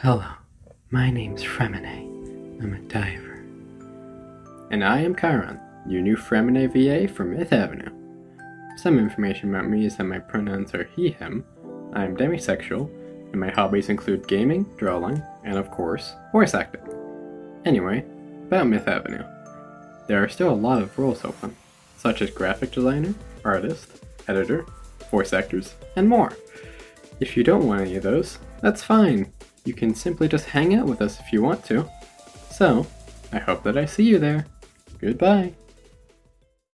Hello, my name's Fremine. I'm a diver. And I am Chiron, your new Fremine VA from Myth Avenue. Some information about me is that my pronouns are he, him, I am demisexual, and my hobbies include gaming, drawing, and of course, voice acting. Anyway, about Myth Avenue. There are still a lot of roles open, such as graphic designer, artist, editor, voice actors, and more. If you don't want any of those, that's fine. You can simply just hang out with us if you want to. So, I hope that I see you there. Goodbye.